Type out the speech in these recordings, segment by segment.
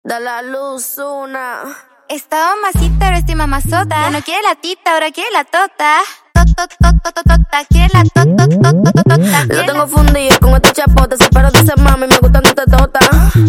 Da la luz una. Estaba mamacita, ahora estoy mamazota. Ya no quiere la tita, ahora quiere la tota. Quiere la tota. Lo tengo fundido con esta chapota. Se paro de ese mami, me gustan esta tota.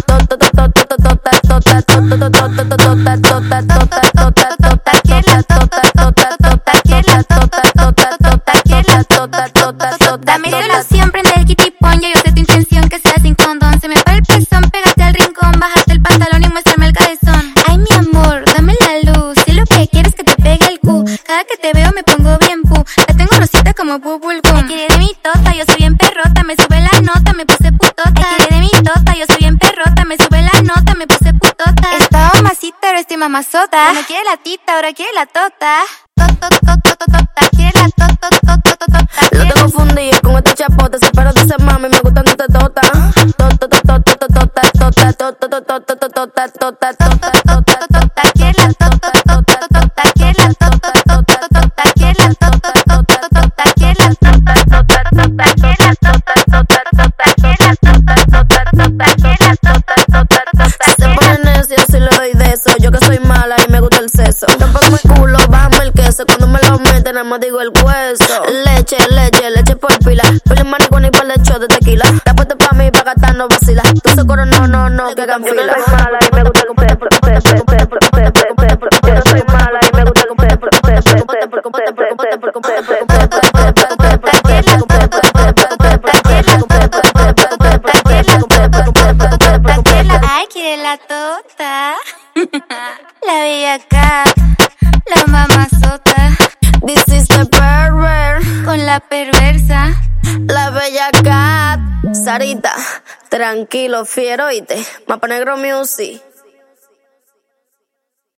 Dámelo siempre en el kitipón. Ya yo sé tu intención, que sea sin condón. Se me para el pezón, pégate al rincón. Bájate el pantalón y muéstrame el cabezón. Ay, mi amor, dame la luz. Si lo que quieres que te pegue el cu. Cada que te veo me pongo bien pu. La tengo rosita como bubble gum. Quiere de mi tota, yo soy bien perrota. Me sube la nota, me puse putota. Quiere de mi tota, yo soy bien perrota. Me sube la nota, me puse putota. Estaba mamacita, ahora estoy mamazota. Ya no quiere la tita, ahora quiere la tota. Quiere la tota. Lo tengo fundido con esta chapota. Se paro de ese mami, me gustan esta tota. Se pone necio si le doy de eso. Yo que soy mala y me gusta el seso. Tampoco mi culo, bájame el queso. Cuando me lo meten, nada más digo el hueso. Leche por pila. Pile marihuana y par de shot de tequila. Está puesto pa' mí, pa' gastar no vacila. Tú se coro, no, que hagan fila. Yo soy mala y me gusta el seso. Yo soy mala y me gusta el Ay, quiere la tota. La bella cat, la mamazota. This is the pervert. Con la perversa. La bella cat. Sarita, tranquilo, fiero, oíste. Mapa Negro Music.